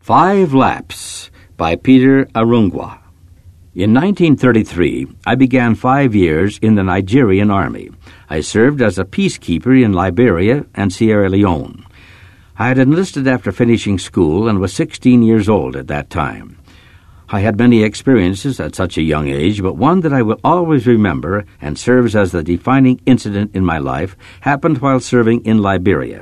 5 Laps by Peter Arungwa. In 1933, I began 5 years in the Nigerian Army. I served as a peacekeeper in Liberia and Sierra Leone. I had enlisted after finishing school and was 16 years old at that time. I had many experiences at such a young age, but one that I will always remember and serves as the defining incident in my life happened while serving in Liberia.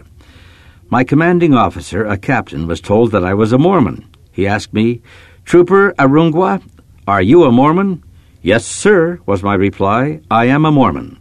My commanding officer, a captain, was told that I was a Mormon. He asked me, "Trooper Arungwa, are you a Mormon?" "Yes, sir," was my reply. "I am a Mormon."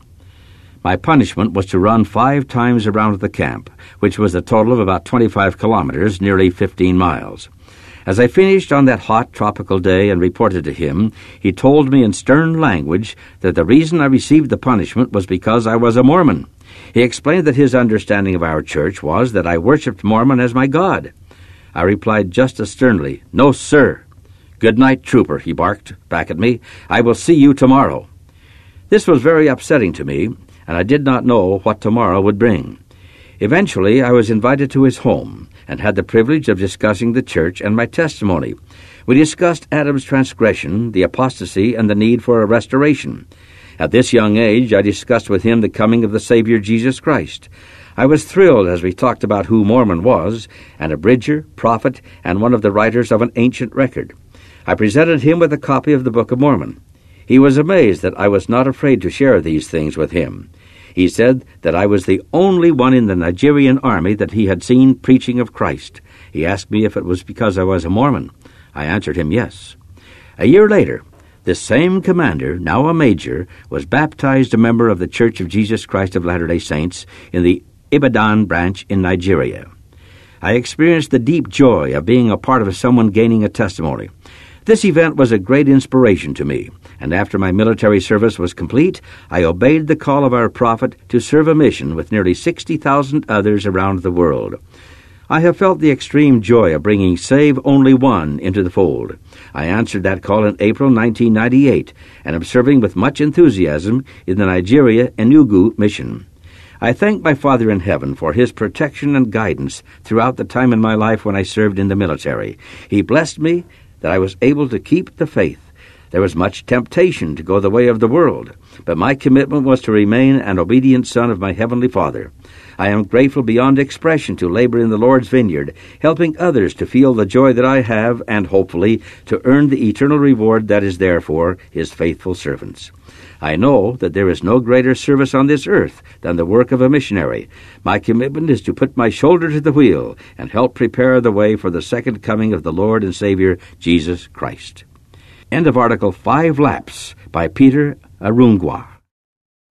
My punishment was to run 5 times around the camp, which was a total of about 25 kilometers, nearly 15 miles. As I finished on that hot tropical day and reported to him, he told me in stern language that the reason I received the punishment was because I was a Mormon. He explained that his understanding of our church was that I worshipped Mormon as my God. I replied just as sternly, "No, sir." "Good night, trooper," he barked back at me. "I will see you tomorrow." This was very upsetting to me, and I did not know what tomorrow would bring. Eventually, I was invited to his home and had the privilege of discussing the church and my testimony. We discussed Adam's transgression, the apostasy, and the need for a restoration. At this young age, I discussed with him the coming of the Savior Jesus Christ. I was thrilled as we talked about who Mormon was, an abridger, prophet, and one of the writers of an ancient record. I presented him with a copy of the Book of Mormon. He was amazed that I was not afraid to share these things with him. He said that I was the only one in the Nigerian army that he had seen preaching of Christ. He asked me if it was because I was a Mormon. I answered him yes. A year later, this same commander, now a major, was baptized a member of the Church of Jesus Christ of Latter-day Saints in the Ibadan branch in Nigeria. I experienced the deep joy of being a part of someone gaining a testimony. This event was a great inspiration to me, and after my military service was complete, I obeyed the call of our prophet to serve a mission with nearly 60,000 others around the world. I have felt the extreme joy of bringing Save Only One into the fold. I answered that call in April 1998 and am serving with much enthusiasm in the Nigeria Enugu mission. I thank my Father in heaven for his protection and guidance throughout the time in my life when I served in the military. He blessed me that I was able to keep the faith. There was much temptation to go the way of the world, but my commitment was to remain an obedient son of my Heavenly Father. I am grateful beyond expression to labor in the Lord's vineyard, helping others to feel the joy that I have and, hopefully, to earn the eternal reward that is there for His faithful servants. I know that there is no greater service on this earth than the work of a missionary. My commitment is to put my shoulder to the wheel and help prepare the way for the second coming of the Lord and Savior, Jesus Christ. End of article 5 Laps by Peter Arungwa.